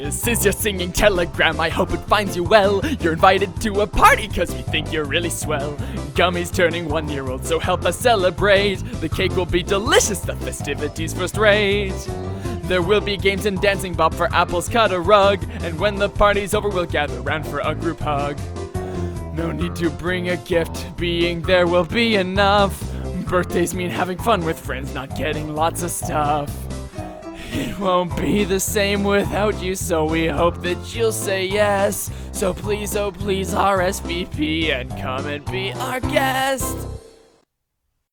This is your singing telegram, I hope it finds you well. You're invited to a party cause we think you're really swell. Gummy's turning 1-year-old, so help us celebrate. The cake will be delicious, the festivities first rate. There will be games and dancing, Bob for apples cut a rug. And when the party's over we'll gather round for a group hug. No need to bring a gift, being there will be enough. Birthdays mean having fun with friends, not getting lots of stuff. It won't be the same without you, so we hope that you'll say yes. So please, oh please, RSVP and come and be our guest.